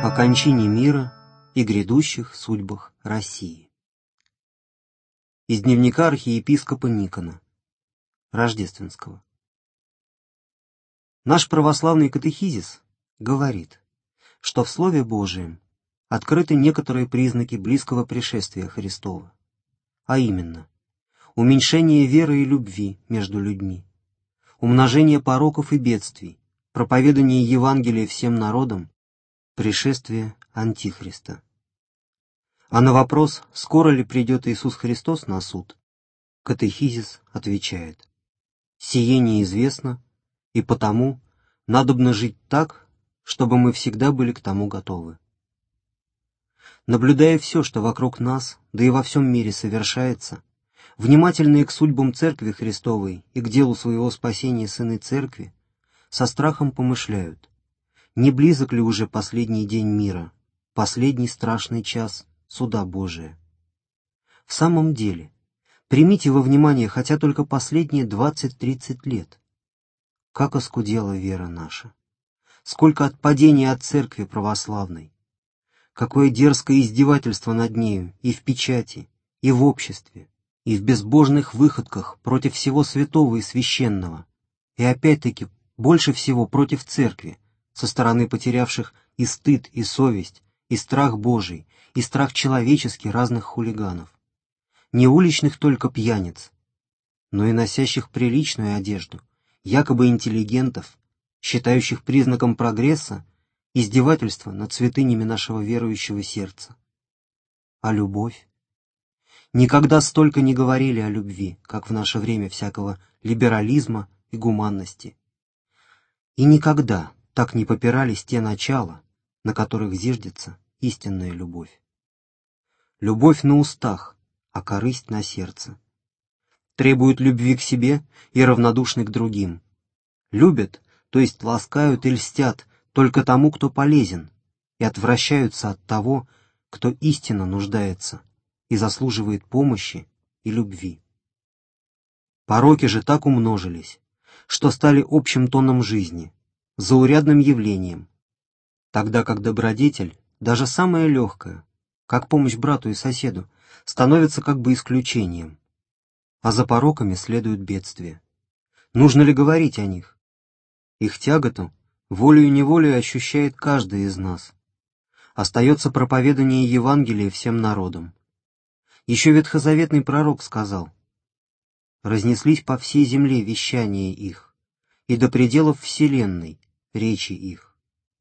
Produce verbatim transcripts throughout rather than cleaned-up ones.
О кончине мира и грядущих судьбах России. Из дневника архиепископа Никона, Рождественского. Наш православный катехизис говорит, что в Слове Божием открыты некоторые признаки близкого пришествия Христова, а именно уменьшение веры и любви между людьми, умножение пороков и бедствий, проповедание Евангелия всем народам, пришествие Антихриста. А на вопрос, скоро ли придет Иисус Христос на суд, катехизис отвечает: «Сие неизвестно, и потому надобно жить так, чтобы мы всегда были к тому готовы». Наблюдая все, что вокруг нас, да и во всем мире совершается, внимательные к судьбам Церкви Христовой и к делу своего спасения сыны Церкви, со страхом помышляют: не близок ли уже последний день мира, последний страшный час суда Божия? В самом деле, примите во внимание хотя только последние двадцать-тридцать лет. Как оскудела вера наша! Сколько отпадений от Церкви православной! Какое дерзкое издевательство над нею и в печати, и в обществе, и в безбожных выходках против всего святого и священного, и опять-таки больше всего против Церкви, со стороны потерявших и стыд, и совесть, и страх Божий, и страх человеческий разных хулиганов. Не уличных только пьяниц, но и носящих приличную одежду, якобы интеллигентов, считающих признаком прогресса издевательство над святынями нашего верующего сердца. А любовь? Никогда столько не говорили о любви, как в наше время всякого либерализма и гуманности. И никогда так не попирались те начала, на которых зиждется истинная любовь. Любовь на устах, а корысть на сердце. Требуют любви к себе и равнодушны к другим. Любят, то есть ласкают и льстят только тому, кто полезен, и отвращаются от того, кто истинно нуждается и заслуживает помощи и любви. Пороки же так умножились, что стали общим тоном жизни, заурядным явлением, тогда как добродетель, даже самая легкая, как помощь брату и соседу, становится как бы исключением, а за пороками следует бедствие. Нужно ли говорить о них? Их тяготу волею-неволею ощущает каждый из нас. Остается проповедание Евангелия всем народам. Еще ветхозаветный пророк сказал: «Разнеслись по всей земле вещания их, и до пределов вселенной речи их».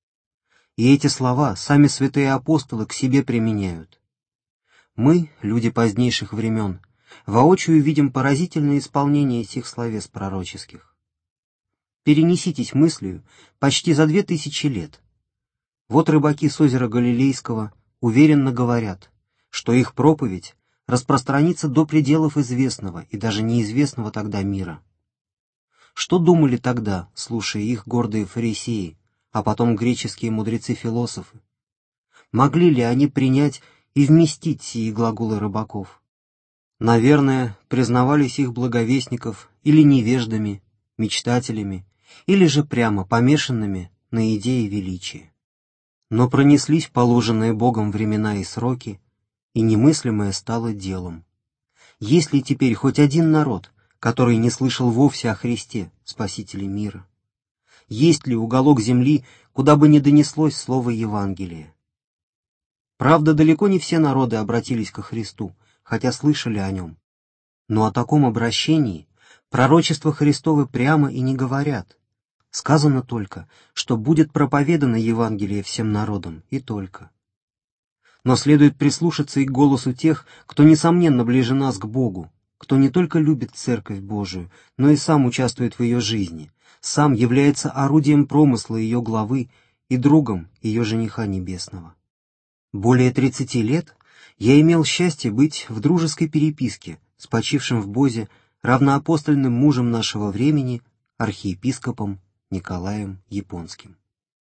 И эти слова сами святые апостолы к себе применяют. Мы, люди позднейших времен, воочию видим поразительное исполнение этих словес пророческих. Перенеситесь мыслью почти за две тысячи лет. Вот рыбаки с озера Галилейского уверенно говорят, что их проповедь распространится до пределов известного и даже неизвестного тогда мира. Что думали тогда, слушая их, гордые фарисеи, а потом греческие мудрецы-философы? Могли ли они принять и вместить сии глаголы рыбаков? Наверное, признавались их благовестников или невеждами, мечтателями, или же прямо помешанными на идее величия. Но пронеслись положенные Богом времена и сроки, и немыслимое стало делом. Есть ли теперь хоть один народ, который не слышал вовсе о Христе, Спасителе мира? Есть ли уголок земли, куда бы не донеслось слово Евангелия? Правда, далеко не все народы обратились ко Христу, хотя слышали о нем. Но о таком обращении пророчества Христовы прямо и не говорят. Сказано только, что будет проповедано Евангелие всем народам, и только. Но следует прислушаться и к голосу тех, кто, несомненно, ближе нас к Богу, кто не только любит Церковь Божию, но и сам участвует в ее жизни, сам является орудием промысла ее главы и другом ее жениха небесного. Более тридцати лет я имел счастье быть в дружеской переписке с почившим в Бозе равноапостольным мужем нашего времени, архиепископом Николаем Японским.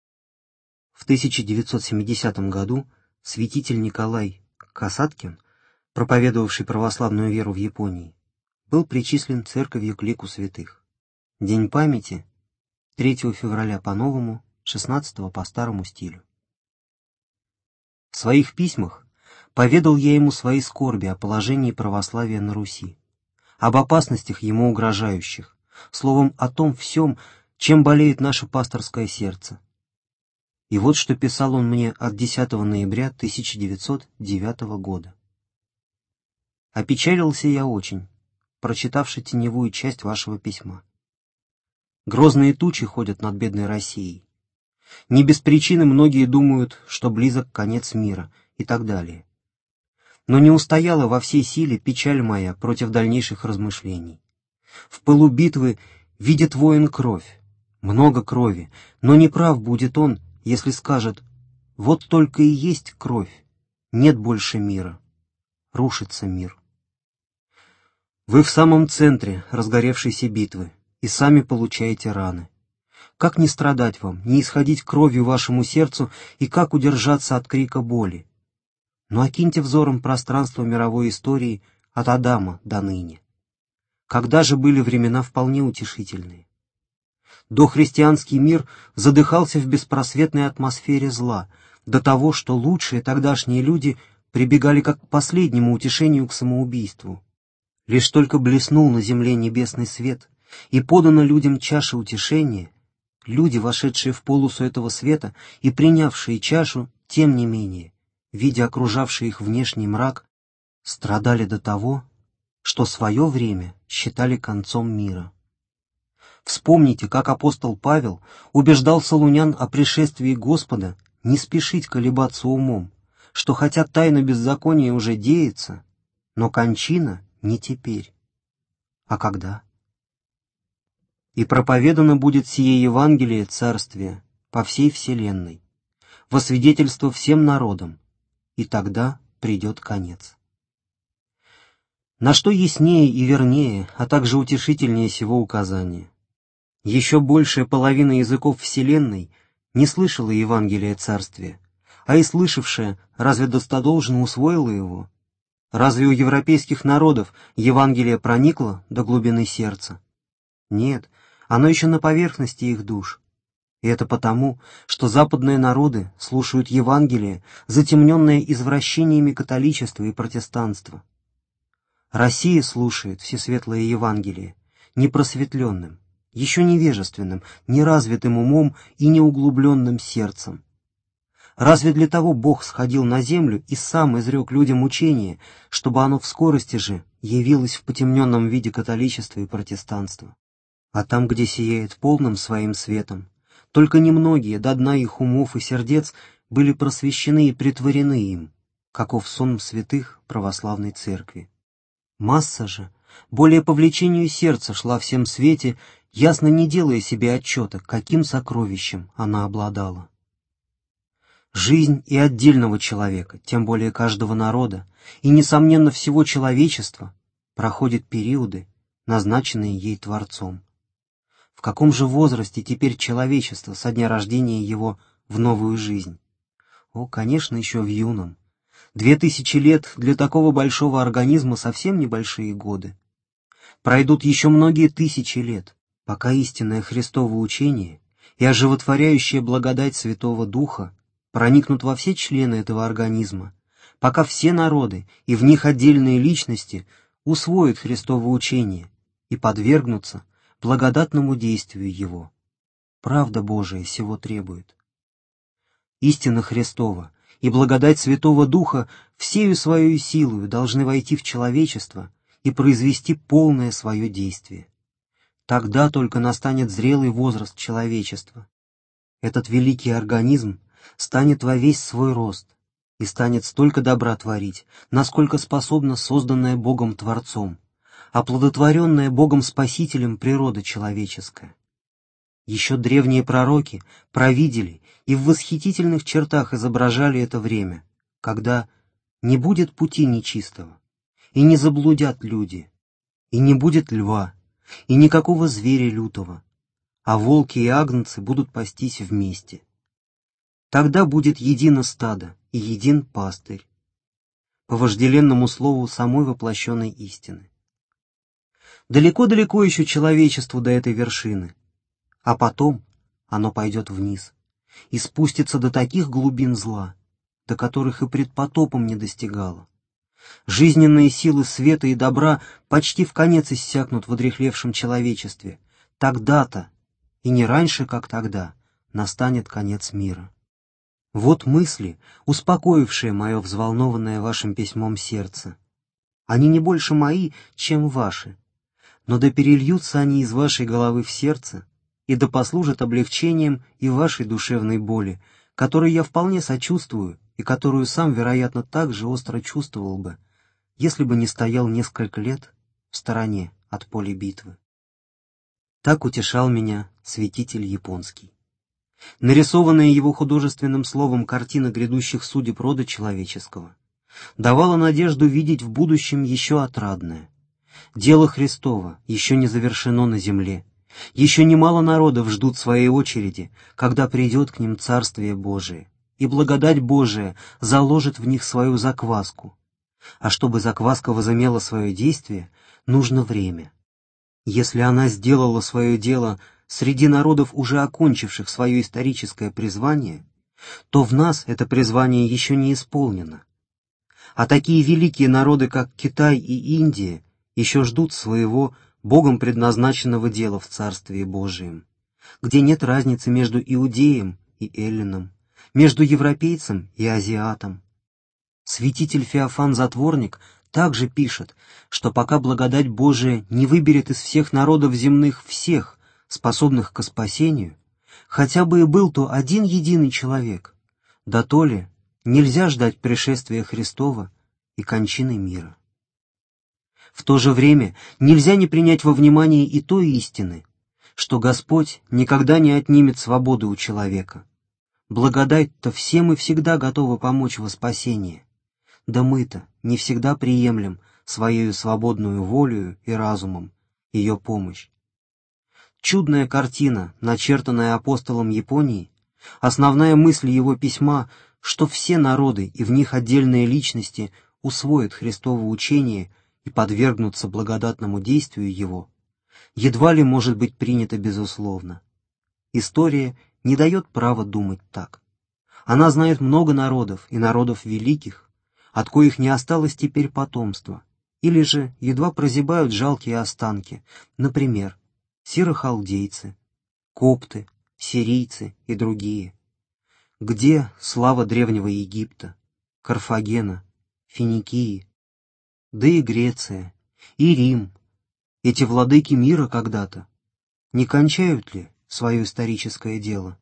В тысяча девятьсот семидесятом году святитель Николай Касаткин, проповедовавший православную веру в Японии, был причислен церковью к лику святых. День памяти — третьего февраля по новому, шестнадцатого по старому стилю. В своих письмах поведал я ему свои скорби о положении православия на Руси, об опасностях ему угрожающих, словом, о том всем, чем болеет наше пасторское сердце. И вот что писал он мне от десятого ноября тысяча девятьсот девятого года. «Опечалился я очень, прочитавши теневую часть вашего письма. Грозные тучи ходят над бедной Россией. Не без причины многие думают, что близок конец мира и так далее. Но не устояла во всей силе печаль моя против дальнейших размышлений. В пылу битвы видит воин кровь, много крови, но неправ будет он, если скажет: вот только и есть кровь, нет больше мира, рушится мир. Вы в самом центре разгоревшейся битвы и сами получаете раны. Как не страдать вам, не исходить кровью вашему сердцу и как удержаться от крика боли? Но окиньте взором пространство мировой истории от Адама до ныне. Когда же были времена вполне утешительные? Дохристианский мир задыхался в беспросветной атмосфере зла, до того, что лучшие тогдашние люди прибегали как к последнему утешению к самоубийству. Лишь только блеснул на земле небесный свет и подана людям чаша утешения, люди, вошедшие в полосу этого света и принявшие чашу, тем не менее, видя окружавший их внешний мрак, страдали до того, что свое время считали концом мира. Вспомните, как апостол Павел убеждал салунян о пришествии Господа не спешить колебаться умом, что хотя тайна беззакония уже деется, но кончина не теперь. А когда? И проповедано будет сие Евангелие Царствия по всей вселенной, во свидетельство всем народам, и тогда придет конец. На что яснее и вернее, а также утешительнее сего указания? Еще большая половина языков вселенной не слышала Евангелия Царствия, а и слышавшая разве достодолжно усвоила его? Разве у европейских народов Евангелие проникло до глубины сердца? Нет, оно еще на поверхности их душ. И это потому, что западные народы слушают Евангелие, затемненное извращениями католичества и протестанства. Россия слушает всесветлое Евангелие непросветленным, еще невежественным, неразвитым умом и неуглубленным сердцем. Разве для того Бог сходил на землю и сам изрек людям учение, чтобы оно в скорости же явилось в потемненном виде католичества и протестанства? А там, где сияет полным своим светом, только немногие до дна их умов и сердец были просвещены и претворены им, каков сон святых православной церкви. Масса же, более по влечению сердца, шла в всем свете, ясно не делая себе отчета, каким сокровищем она обладала. Жизнь и отдельного человека, тем более каждого народа, и, несомненно, всего человечества, проходит периоды, назначенные ей Творцом. В каком же возрасте теперь человечество со дня рождения его в новую жизнь? О, конечно, еще в юном. Две тысячи лет для такого большого организма совсем небольшие годы. Пройдут еще многие тысячи лет, пока истинное Христово учение и оживотворяющая благодать Святого Духа проникнут во все члены этого организма, пока все народы и в них отдельные личности усвоят Христово учение и подвергнутся благодатному действию его. Правда Божия сего требует. Истина Христова и благодать Святого Духа всею своей силою должны войти в человечество и произвести полное свое действие. Тогда только настанет зрелый возраст человечества. Этот великий организм станет во весь свой рост и станет столько добра творить, насколько способна созданная Богом Творцом, оплодотворенная Богом Спасителем природа человеческая. Еще древние пророки провидели и в восхитительных чертах изображали это время, когда не будет пути нечистого, и не заблудят люди, и не будет льва, и никакого зверя лютого, а волки и агнцы будут пастись вместе. Тогда будет едино стадо и един пастырь, по вожделенному слову самой воплощенной истины. Далеко-далеко еще человечеству до этой вершины, а потом оно пойдет вниз и спустится до таких глубин зла, до которых и пред потопом не достигало. Жизненные силы света и добра почти вконец иссякнут в одряхлевшем человечестве. Тогда-то, и не раньше, как тогда, настанет конец мира. Вот мысли, успокоившие мое взволнованное вашим письмом сердце. Они не больше мои, чем ваши, но да перельются они из вашей головы в сердце, и да послужат облегчением и вашей душевной боли, которой я вполне сочувствую и которую сам, вероятно, так же остро чувствовал бы, если бы не стоял несколько лет в стороне от поля битвы. Так утешал меня святитель японский. Нарисованная его художественным словом картина грядущих судеб рода человеческого давала надежду видеть в будущем еще отрадное. Дело Христово еще не завершено на земле, еще немало народов ждут своей очереди, когда придет к ним Царствие Божие, и благодать Божия заложит в них свою закваску. А чтобы закваска возымела свое действие, нужно время. Если она сделала свое дело среди народов, уже окончивших свое историческое призвание, то в нас это призвание еще не исполнено. А такие великие народы, как Китай и Индия, еще ждут своего Богом предназначенного дела в Царствии Божием, где нет разницы между иудеем и эллином, между европейцем и азиатом. Святитель Феофан Затворник также пишет, что пока благодать Божия не выберет из всех народов земных всех, способных к спасению, хотя бы и был то один единый человек, да то ли нельзя ждать пришествия Христова и кончины мира. В то же время нельзя не принять во внимание и той истины, что Господь никогда не отнимет свободы у человека. Благодать-то всем и всегда готова помочь во спасении, да мы-то не всегда приемлем своею свободную волею и разумом ее помощь. Чудная картина, начертанная апостолом Японии, основная мысль его письма, что все народы и в них отдельные личности усвоят Христово учение и подвергнутся благодатному действию его, едва ли может быть принято безусловно. История не дает права думать так. Она знает много народов и народов великих, от коих не осталось теперь потомства, или же едва прозябают жалкие останки, например, сиро-халдейцы, копты, сирийцы и другие. Где слава древнего Египта, Карфагена, Финикии, да и Греция, и Рим, эти владыки мира когда-то, не кончают ли свое историческое дело?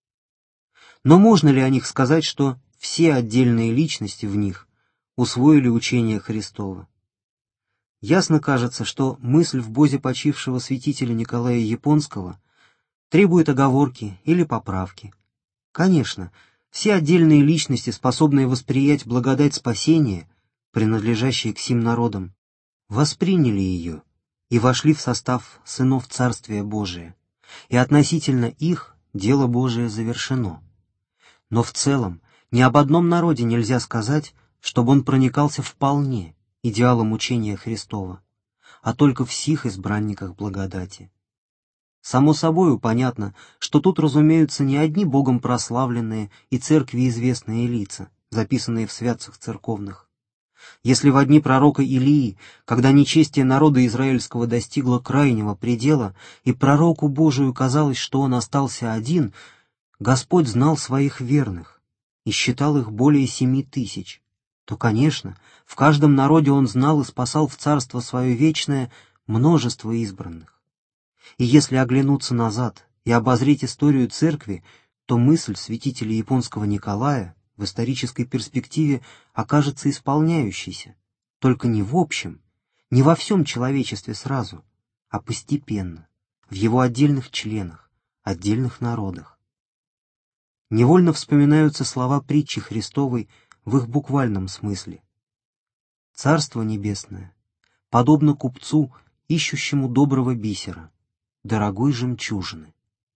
Но можно ли о них сказать, что все отдельные личности в них усвоили учение Христово? Ясно кажется, что мысль в бозе почившего святителя Николая Японского требует оговорки или поправки. Конечно, все отдельные личности, способные восприять благодать спасения, принадлежащие к сим народам, восприняли ее и вошли в состав сынов Царствия Божия, и относительно их дело Божие завершено. Но в целом ни об одном народе нельзя сказать, чтобы он проникался вполне идеалом учения Христова, а только в сих избранниках благодати. Само собою понятно, что тут разумеются не одни Богом прославленные и церкви известные лица, записанные в святцах церковных. Если в дни пророка Илии, когда нечестие народа израильского достигло крайнего предела, и пророку Божию казалось, что он остался один, Господь знал своих верных и считал их более семи тысяч, то, конечно, в каждом народе он знал и спасал в царство свое вечное множество избранных. И если оглянуться назад и обозреть историю церкви, то мысль святителя японского Николая в исторической перспективе окажется исполняющейся, только не в общем, не во всем человечестве сразу, а постепенно, в его отдельных членах, отдельных народах. Невольно вспоминаются слова притчи Христовой в их буквальном смысле. «Царство небесное подобно купцу, ищущему доброго бисера, дорогой жемчужины».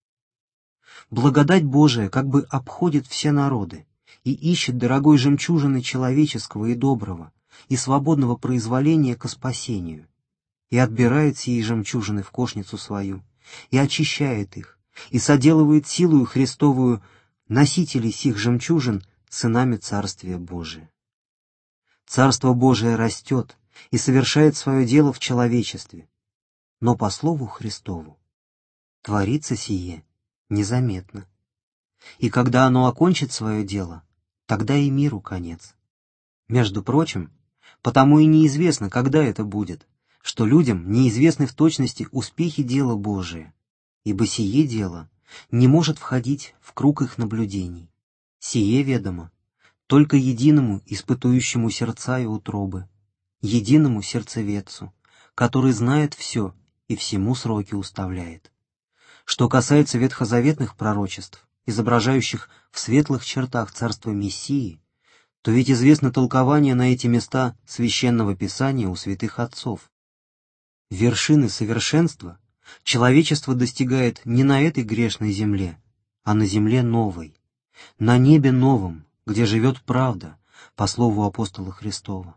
Благодать Божия как бы обходит все народы и ищет дорогой жемчужины человеческого и доброго, и свободного произволения ко спасению, и отбирает сии жемчужины в кошницу свою, и очищает их, и соделывает силою Христовую носителей сих жемчужин сынами Царствия Божия. Царство Божие растет и совершает свое дело в человечестве, но по слову Христову творится сие незаметно. И когда оно окончит свое дело, тогда и миру конец. Между прочим, потому и неизвестно, когда это будет, что людям неизвестны в точности успехи дела Божия, ибо сие дело не может входить в круг их наблюдений. Сие ведомо только единому испытующему сердца и утробы, единому сердцеведцу, который знает все и всему сроки уставляет. Что касается ветхозаветных пророчеств, изображающих в светлых чертах царство Мессии, то ведь известно толкование на эти места Священного Писания у святых отцов. Вершины совершенства человечество достигает не на этой грешной земле, а на земле новой, на небе новом, где живет правда, по слову апостола Христова.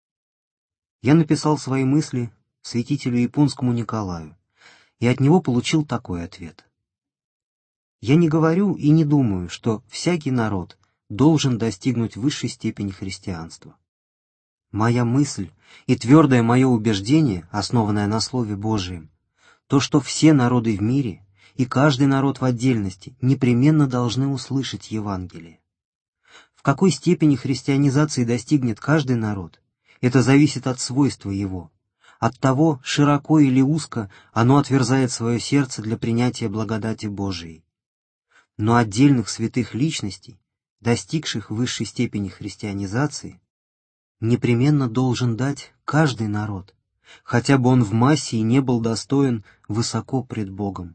Я написал свои мысли святителю Японскому Николаю, и от него получил такой ответ. Я не говорю и не думаю, что всякий народ должен достигнуть высшей степени христианства. Моя мысль и твердое мое убеждение, основанное на Слове Божием, то, что все народы в мире и каждый народ в отдельности непременно должны услышать Евангелие. В какой степени христианизации достигнет каждый народ, это зависит от свойства его, от того, широко или узко оно отверзает свое сердце для принятия благодати Божией. Но отдельных святых личностей, достигших высшей степени христианизации, непременно должен дать каждый народ, хотя бы он в массе и не был достоин высоко пред Богом.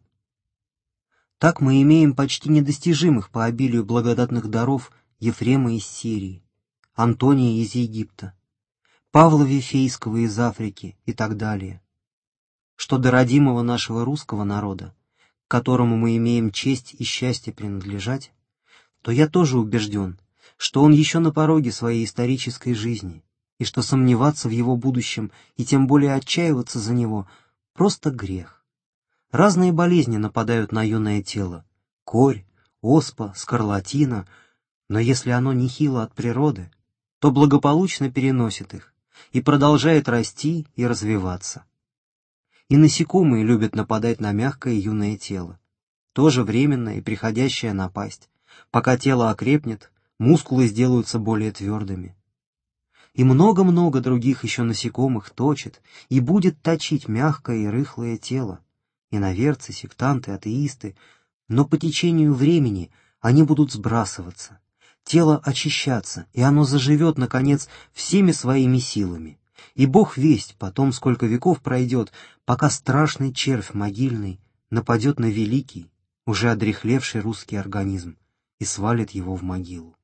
Так мы имеем почти недостижимых по обилию благодатных даров Ефрема из Сирии, Антония из Египта, Павла Вифейского из Африки и так далее. Что до родимого нашего русского народа, к которому мы имеем честь и счастье принадлежать, то я тоже убежден, что он еще на пороге своей исторической жизни, и что сомневаться в его будущем и тем более отчаиваться за него — просто грех. Разные болезни нападают на юное тело — корь, оспа, скарлатина, но если оно нехило от природы, то благополучно переносит их и продолжает расти и развиваться. И насекомые любят нападать на мягкое юное тело, тоже временная и приходящая напасть, пока тело окрепнет, мускулы сделаются более твердыми. И много-много других еще насекомых точит и будет точить мягкое и рыхлое тело, иноверцы, сектанты, атеисты, но по течению времени они будут сбрасываться, тело очищаться, и оно заживет, наконец, всеми своими силами. И Бог весть потом, сколько веков пройдет, пока страшный червь могильный нападет на великий, уже одряхлевший русский организм и свалит его в могилу.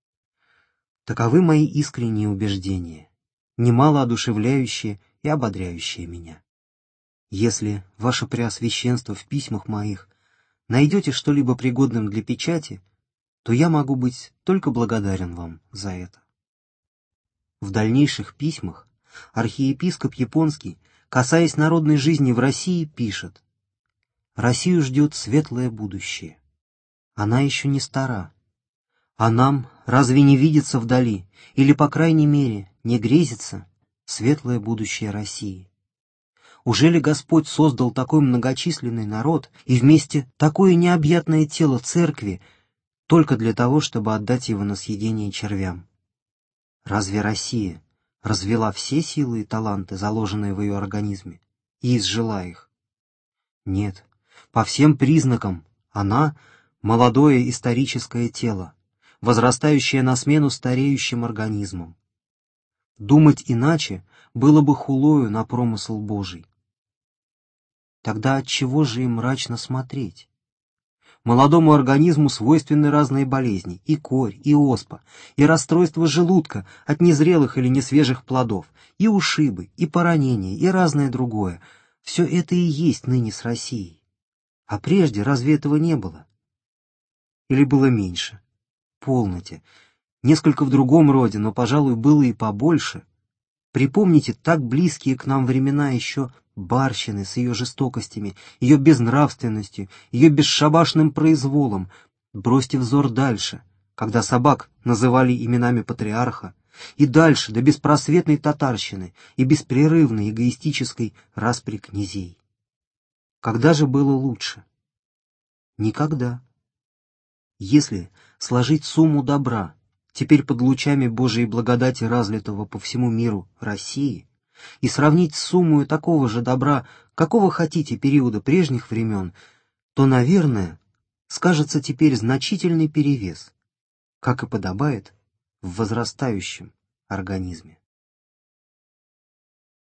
Таковы мои искренние убеждения, немало одушевляющие и ободряющие меня. Если, ваше Преосвященство, в письмах моих найдете что-либо пригодным для печати, то я могу быть только благодарен вам за это. В дальнейших письмах архиепископ Японский, касаясь народной жизни в России, пишет: «Россию ждет светлое будущее. Она еще не стара. А нам разве не видится вдали, или, по крайней мере, не грезится светлое будущее России? Ужели Господь создал такой многочисленный народ и вместе такое необъятное тело церкви только для того, чтобы отдать его на съедение червям? Разве Россия развела все силы и таланты, заложенные в ее организме, и изжила их? Нет, по всем признакам она — молодое историческое тело, возрастающее на смену стареющим организмам. Думать иначе было бы хулою на промысл Божий. Тогда отчего же им мрачно смотреть? Молодому организму свойственны разные болезни, и корь, и оспа, и расстройство желудка от незрелых или несвежих плодов, и ушибы, и поранения, и разное другое. Все это и есть ныне с Россией. А прежде разве этого не было? Или было меньше? Полноте. Несколько в другом роде, но, пожалуй, было и побольше. Припомните так близкие к нам времена еще барщины с ее жестокостями, ее безнравственностью, ее бесшабашным произволом. Бросьте взор дальше, когда собак называли именами патриарха, и дальше до беспросветной татарщины и беспрерывной эгоистической распри князей. Когда же было лучше? Никогда. Если сложить сумму добра, теперь под лучами Божией благодати, разлитого по всему миру России, и сравнить с суммой такого же добра, какого хотите периода прежних времен, то, наверное, скажется теперь значительный перевес, как и подобает в возрастающем организме.